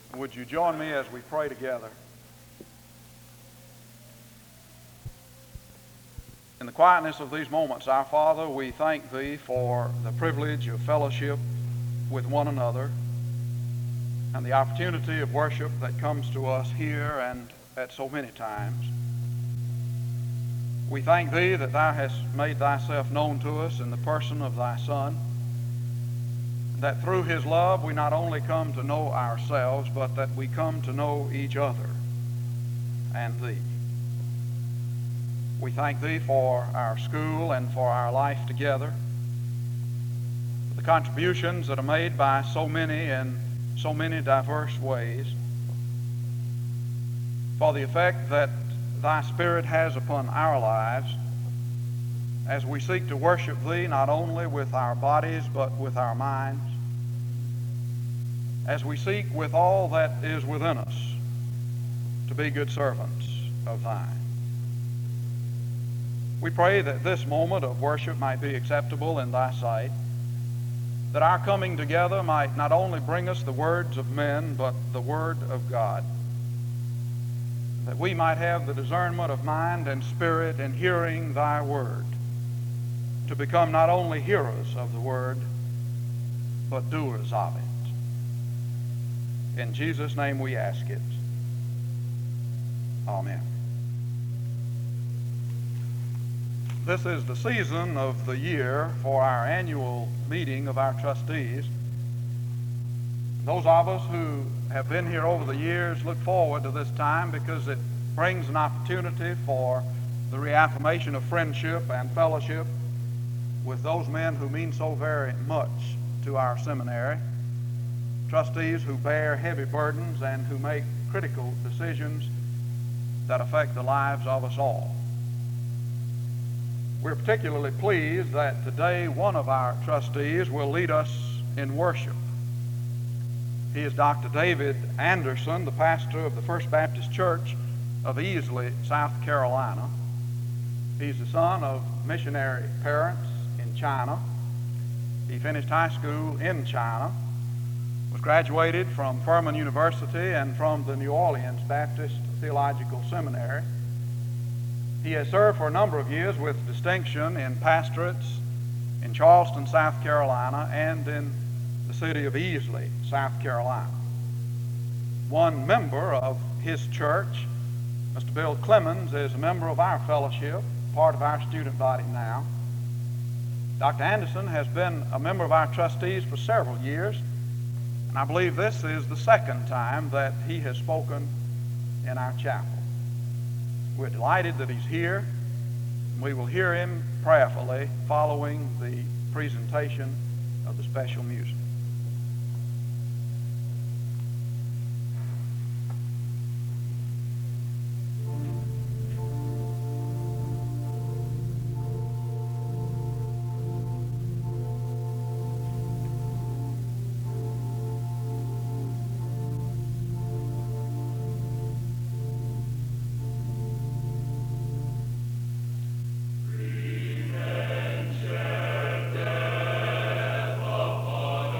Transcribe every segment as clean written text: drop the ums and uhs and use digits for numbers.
Would you join me as we pray together? In the quietness of these moments, our Father, we thank Thee for the privilege of fellowship with one another and the opportunity of worship that comes to us here and at so many times. We thank Thee that Thou hast made Thyself known to us in the person of Thy Son, that through His love we not only come to know ourselves, but that we come to know each other and Thee. We thank Thee for our school and for our life together, for the contributions that are made by so many in so many diverse ways, for the effect that Thy Spirit has upon our lives as we seek to worship Thee not only with our bodies but with our minds, as we seek with all that is within us to be good servants of Thine. We pray that this moment of worship might be acceptable in Thy sight, that our coming together might not only bring us the words of men, but the Word of God, that we might have the discernment of mind and spirit in hearing Thy Word, to become not only hearers of the Word, but doers of it. In Jesus' name we ask it. Amen. This is the season of the year for our annual meeting of our trustees. Those of us who have been here over the years look forward to this time because it brings an opportunity for the reaffirmation of friendship and fellowship with those men who mean so very much to our seminary, trustees who bear heavy burdens and who make critical decisions that affect the lives of us all. We're particularly pleased that today one of our trustees will lead us in worship. He is Dr. David Anderson, the pastor of the First Baptist Church of Easley, South Carolina. He's the son of missionary parents in China. He finished high school in China, was graduated from Furman University and from the New Orleans Baptist Theological Seminary. He has served for a number of years with distinction in pastorates in Charleston, South Carolina, and in the city of Easley, South Carolina. One member of his church, Mr. Bill Clemens, is a member of our fellowship, part of our student body now. Dr. Anderson has been a member of our trustees for several years, and I believe this is the second time that he has spoken in our chapel. We're delighted that he's here. We will hear him prayerfully following the presentation of the special music. Revenge death upon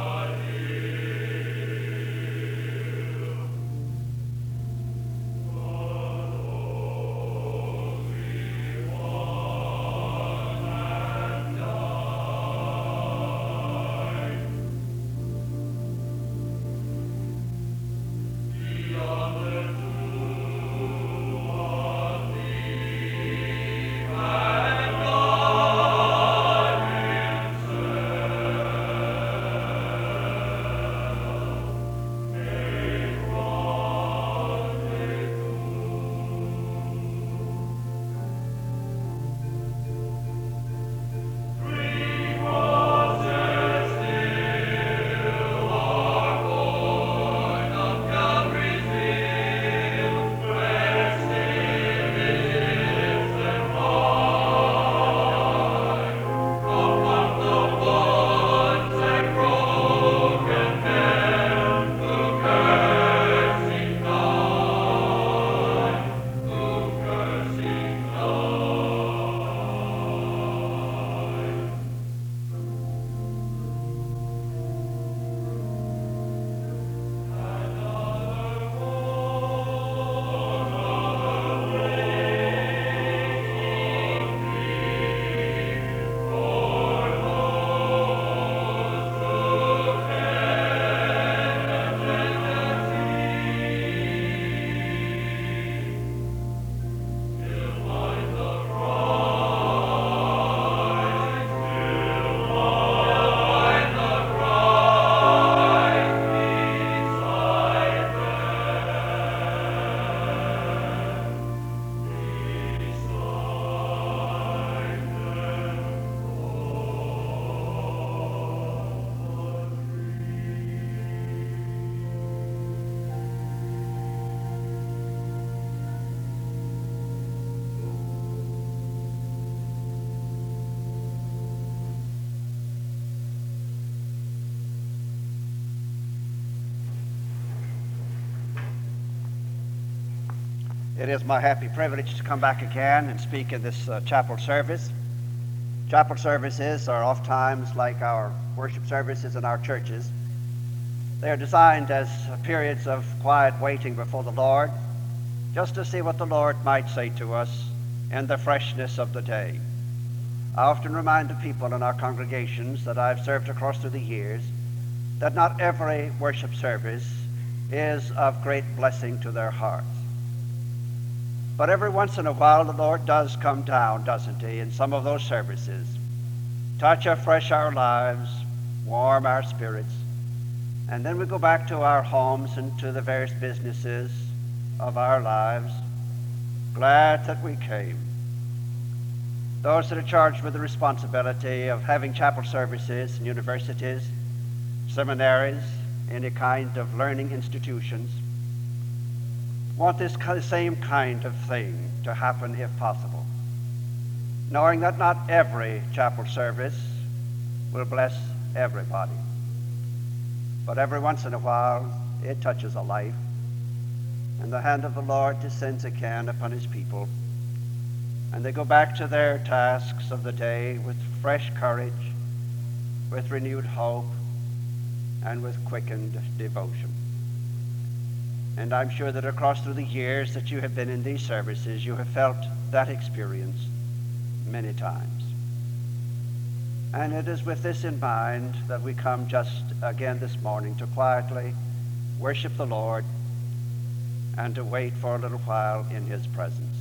It is my happy privilege to come back again and speak in this chapel service. Chapel services are oftentimes like our worship services in our churches. They are designed as periods of quiet waiting before the Lord, just to see what the Lord might say to us in the freshness of the day. I often remind the people in our congregations that I've served across through the years that not every worship service is of great blessing to their hearts. But every once in a while the Lord does come down, doesn't he, in some of those services, touch afresh our lives, warm our spirits, and then we go back to our homes and to the various businesses of our lives, glad that we came. Those that are charged with the responsibility of having chapel services in universities, seminaries, any kind of learning institutions, want this same kind of thing to happen if possible, knowing that not every chapel service will bless everybody, but every once in a while it touches a life, and the hand of the Lord descends again upon his people, and they go back to their tasks of the day with fresh courage, with renewed hope, and with quickened devotion. And I'm sure that across through the years that you have been in these services, you have felt that experience many times. And it is with this in mind that we come just again this morning to quietly worship the Lord and to wait for a little while in his presence.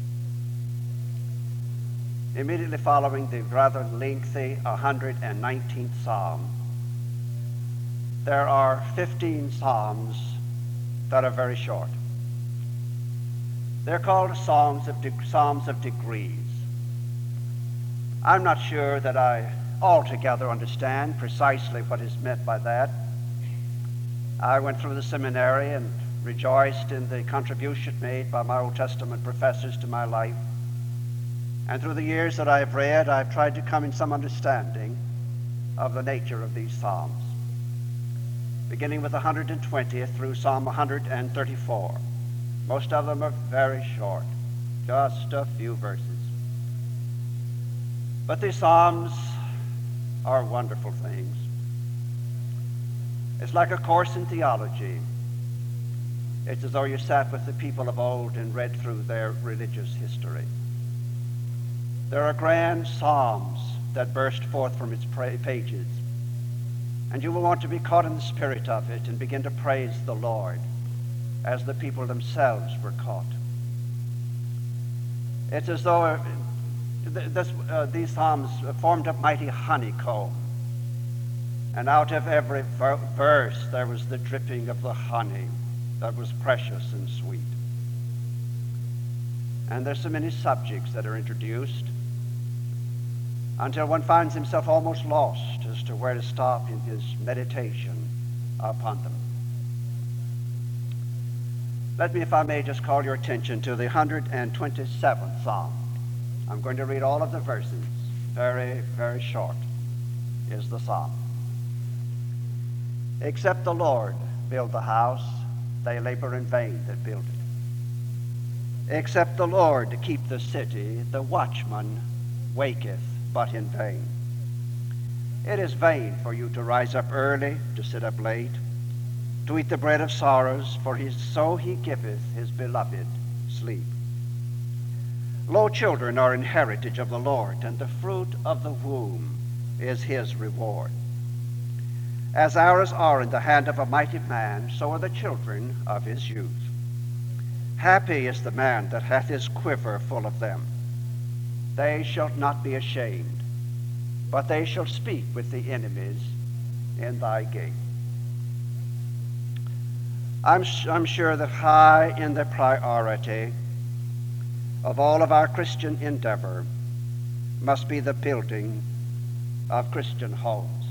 Immediately following the rather lengthy 119th Psalm, there are 15 Psalms that are very short. They're called Psalms of degrees. I'm not sure that I altogether understand precisely what is meant by that. I went through the seminary and rejoiced in the contribution made by my Old Testament professors to my life. And through the years that I have read, I've tried to come in some understanding of the nature of these Psalms, beginning with 120th through Psalm 134. Most of them are very short, just a few verses. But these Psalms are wonderful things. It's like a course in theology. It's as though you sat with the people of old and read through their religious history. There are grand psalms that burst forth from its pages, and you will want to be caught in the spirit of it and begin to praise the Lord as the people themselves were caught. It's as though these psalms formed a mighty honeycomb, and out of every verse there was the dripping of the honey that was precious and sweet. And there's so many subjects that are introduced until one finds himself almost lost as to where to stop in his meditation upon them. Let me, if I may, just call your attention to the 127th Psalm. I'm going to read all of the verses. Very, very short is the psalm. Except the Lord build the house, they labor in vain that build it. Except the Lord keep the city, the watchman waketh but in vain. It is vain for you to rise up early, to sit up late, to eat the bread of sorrows, for so he giveth his beloved sleep. Lo, children are an heritage of the Lord, and the fruit of the womb is his reward. As arrows are in the hand of a mighty man, so are the children of his youth. Happy is the man that hath his quiver full of them. They shall not be ashamed, but they shall speak with the enemies in thy gate. I'm sure that high in the priority of all of our Christian endeavor must be the building of Christian homes.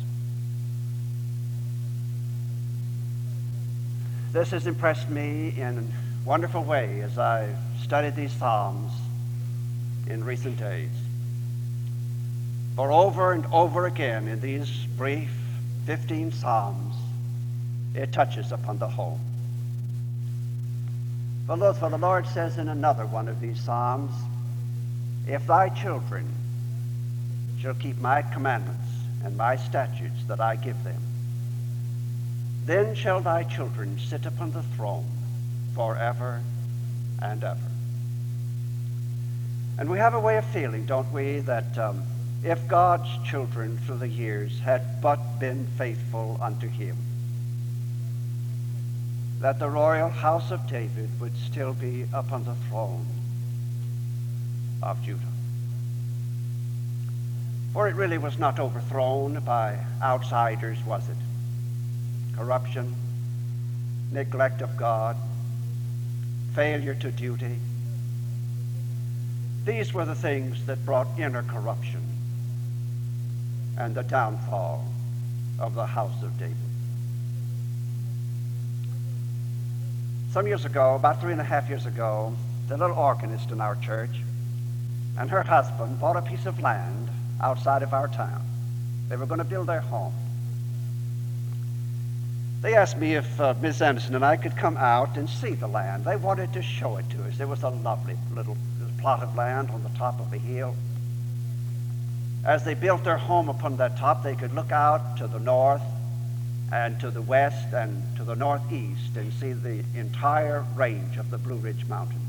This has impressed me in a wonderful way as I've studied these Psalms in recent days. For over and over again in these brief 15 Psalms, it touches upon the home. For the Lord says in another one of these Psalms, if thy children shall keep my commandments and my statutes that I give them, then shall thy children sit upon the throne forever and ever. And we have a way of feeling, don't we, that if God's children through the years had but been faithful unto him, that the royal house of David would still be upon the throne of Judah. For it really was not overthrown by outsiders, was it? Corruption, neglect of God, failure to duty. These were the things that brought inner corruption and the downfall of the house of David. Some years ago, about 3.5 years ago, the little organist in our church and her husband bought a piece of land outside of our town. They were going to build their home. They asked me if Miss Anderson and I could come out and see the land. They wanted to show it to us. It was a lovely little plot of land on the top of a hill. As they built their home upon that top, they could look out to the north and to the west and to the northeast and see the entire range of the Blue Ridge Mountains.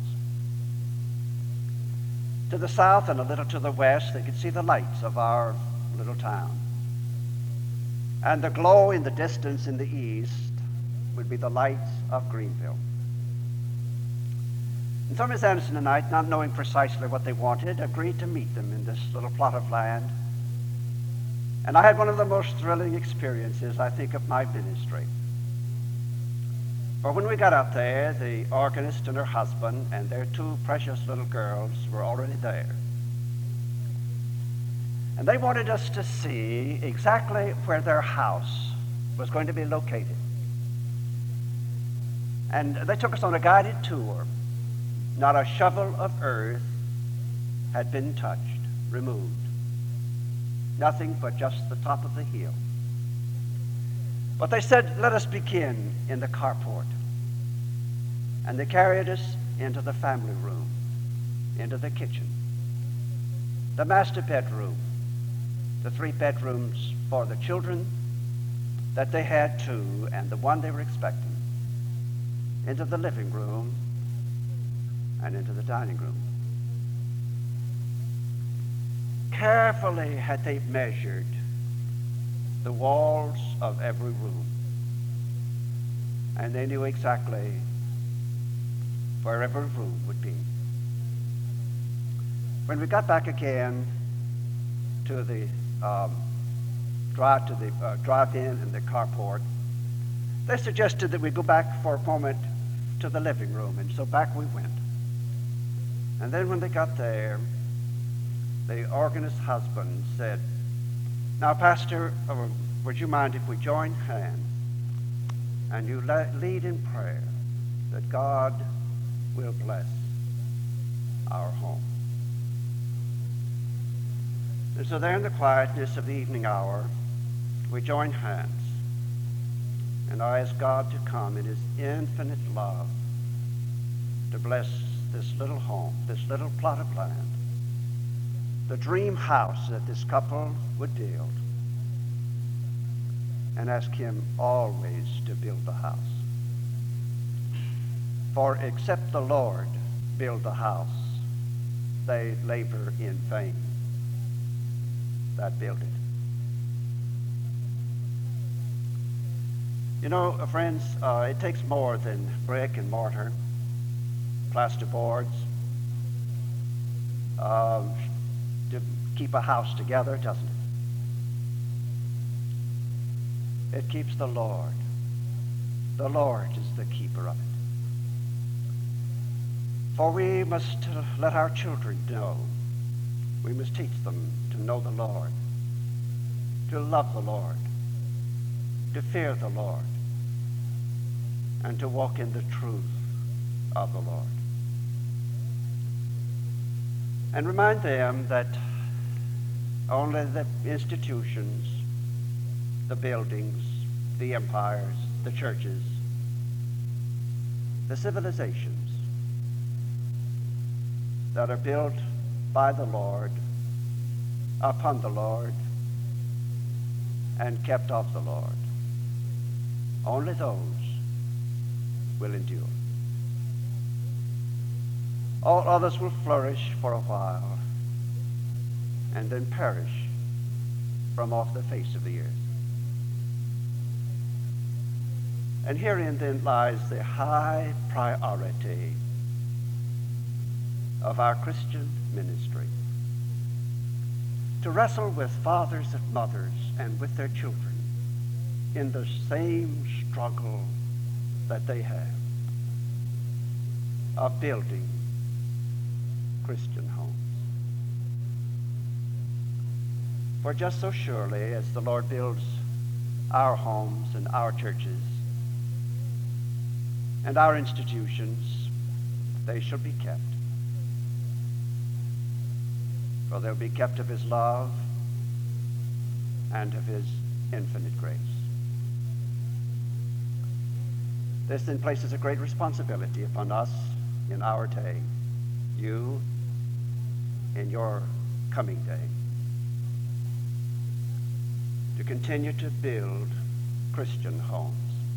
To the south and a little to the west, they could see the lights of our little town. And the glow in the distance in the east would be the lights of Greenville. And so Miss Anderson and I, not knowing precisely what they wanted, agreed to meet them in this little plot of land. And I had one of the most thrilling experiences, I think, of my ministry. For when we got out there, the organist and her husband and their 2 precious little girls were already there. And they wanted us to see exactly where their house was going to be located. And they took us on a guided tour. Not a shovel of earth had been touched, removed. Nothing but just the top of the hill. But they said, let us begin in the carport. And they carried us into the family room, into the kitchen, the master bedroom, the 3 bedrooms for the children that they had 2 and the one they were expecting, into the living room and into the dining room. Carefully had they measured the walls of every room, and they knew exactly where every room would be. When we got back again to the drive-in and the carport, they suggested that we go back for a moment to the living room, and so back we went. And then when they got there, the organist's husband said, now, Pastor, would you mind if we join hands and you lead in prayer that God will bless our home? And so there in the quietness of the evening hour, we joined hands. And I asked God to come in his infinite love to bless this little home, this little plot of land, the dream house that this couple would build, and ask him always to build the house. For except the Lord build the house, they labor in vain that build it. You know, friends, it takes more than brick and mortar, plasterboards, to keep a house together, doesn't it? It keeps the Lord. The Lord is the keeper of it. For we must let our children know. We must teach them to know the Lord, to love the Lord, to fear the Lord, and to walk in the truth of the Lord. And remind them that only the institutions, the buildings, the empires, the churches, the civilizations that are built by the Lord, upon the Lord, and kept of the Lord. Only those will endure. All others will flourish for a while and then perish from off the face of the earth. And herein then lies the high priority of our Christian ministry. To wrestle with fathers and mothers and with their children in the same struggle that they have of building Christian homes. For just so surely as the Lord builds our homes and our churches and our institutions, they shall be kept. For they'll be kept of his love and of his infinite grace. This then places a great responsibility upon us in our day, you in your coming day, to continue to build Christian homes.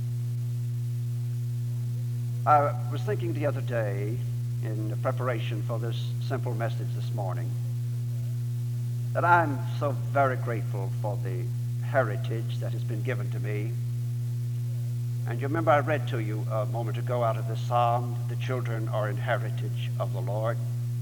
I was thinking the other day in preparation for this simple message this morning that I'm so very grateful for the heritage that has been given to me. And you remember I read to you a moment ago out of the psalm, the children are an heritage of the Lord.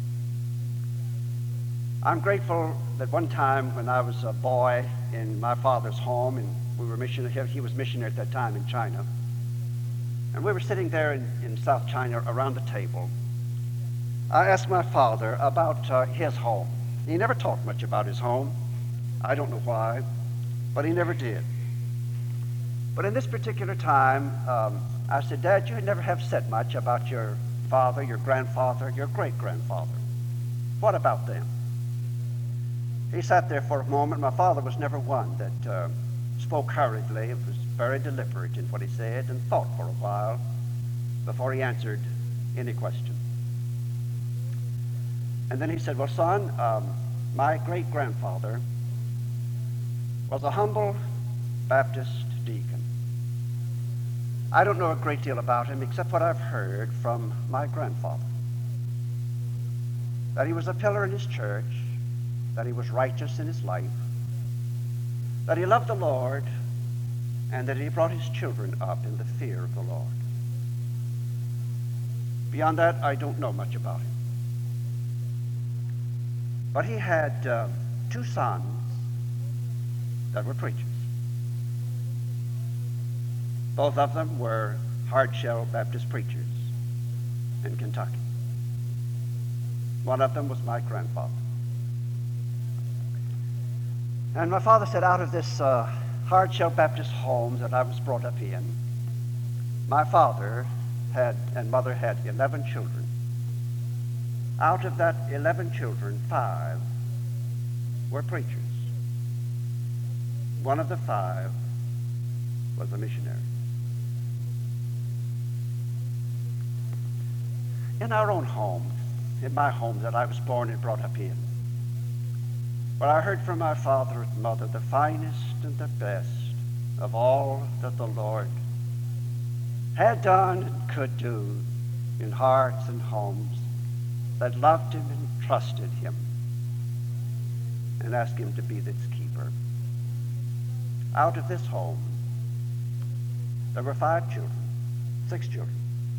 I'm grateful that one time when I was a boy in my father's home, and we were missionary, he was missionary at that time in China, and we were sitting there in South China around the table. I asked my father about his home. He never talked much about his home. I don't know why, but he never did. But in this particular time, I said, Dad, you never have said much about your father, your grandfather, your great-grandfather. What about them? He sat there for a moment. My father was never one that spoke hurriedly. It was very deliberate in what he said and thought for a while before he answered any question. And then he said, well, son, my great-grandfather was a humble Baptist deacon. I don't know a great deal about him except what I've heard from my grandfather. That he was a pillar in his church, that he was righteous in his life, that he loved the Lord, and that he brought his children up in the fear of the Lord. Beyond that, I don't know much about him. But he had two sons that were preachers. Both of them were hard-shell Baptist preachers in Kentucky. One of them was my grandfather. And my father said, out of this hard-shell Baptist home that I was brought up in, my father had and mother had 11 children. Out of that 11 children, 5 were preachers. One of the 5 was a missionary. In our own home, in my home that I was born and brought up in, where I heard from my father and mother the finest and the best of all that the Lord had done and could do in hearts and homes that loved him and trusted him and asked him to be its keeper. Out of this home, there were 5 children, 6 children.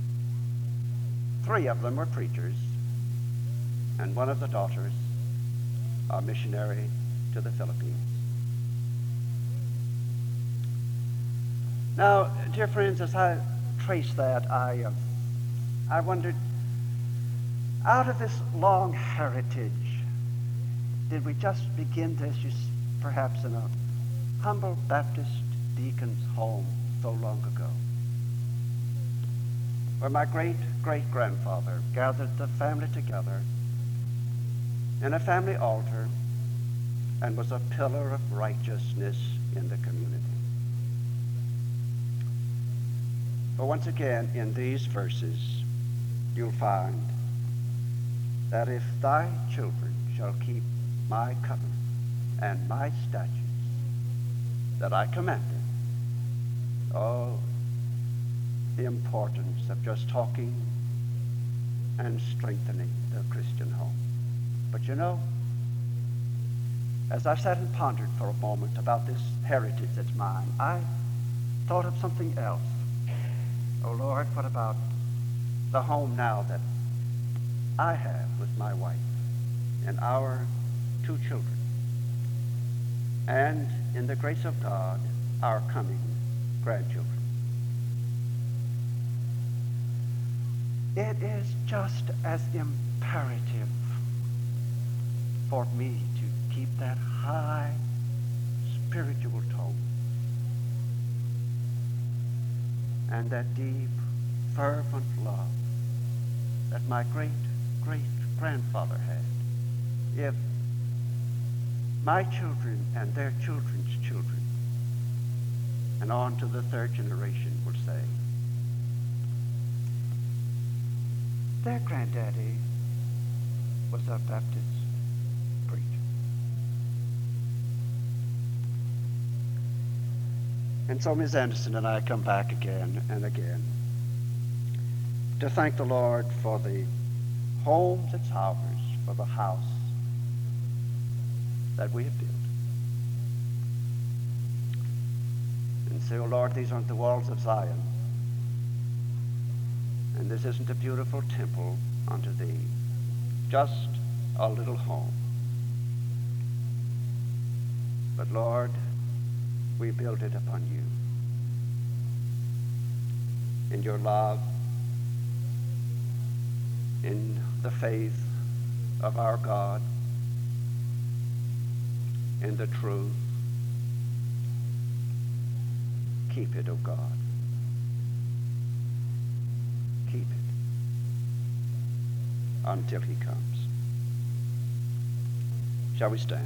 3 of them were preachers, and one of the daughters a missionary to the Philippines. Now, dear friends, as I trace that, I wondered, out of this long heritage, did we just begin this perhaps in a humble Baptist deacon's home so long ago, where my great-great-grandfather gathered the family together in a family altar and was a pillar of righteousness in the community. But once again, in these verses, you'll find that if thy children shall keep my covenant and my statutes, that I command them. Oh, the importance of just talking and strengthening the Christian home. But you know, as I've sat and pondered for a moment about this heritage that's mine, I thought of something else. Oh Lord, what about the home now that I have with my wife and our 2 children, and in the grace of God, our coming grandchildren? It is just as imperative for me to keep that high spiritual tone and that deep, fervent love that my great-great-grandfather had. If my children and their children's children, and on to the 3rd generation, will say, their granddaddy was a Baptist preacher. And so Ms. Anderson and I come back again and again to thank the Lord for the home that's ours, for the house that we have built. And say, oh Lord, these aren't the walls of Zion, and this isn't a beautiful temple unto thee, just a little home. But Lord, we build it upon you, in your love, in the faith of our God, in the truth. Keep it, O God. Keep it until he comes. Shall we stand?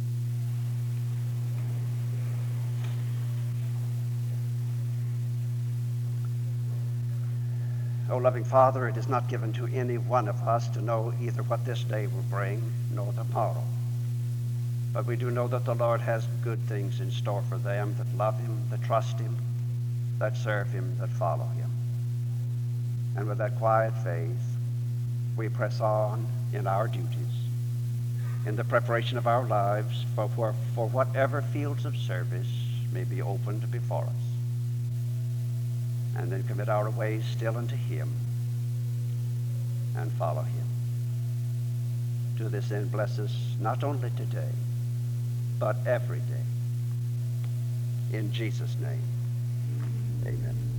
O loving Father, it is not given to any one of us to know either what this day will bring nor tomorrow. But we do know that the Lord has good things in store for them that love him, that trust him, that serve him, that follow him. And with that quiet faith, we press on in our duties, in the preparation of our lives for whatever fields of service may be opened before us. And then commit our ways still unto him and follow him. To this end, bless us not only today, but every day. In Jesus' name, amen.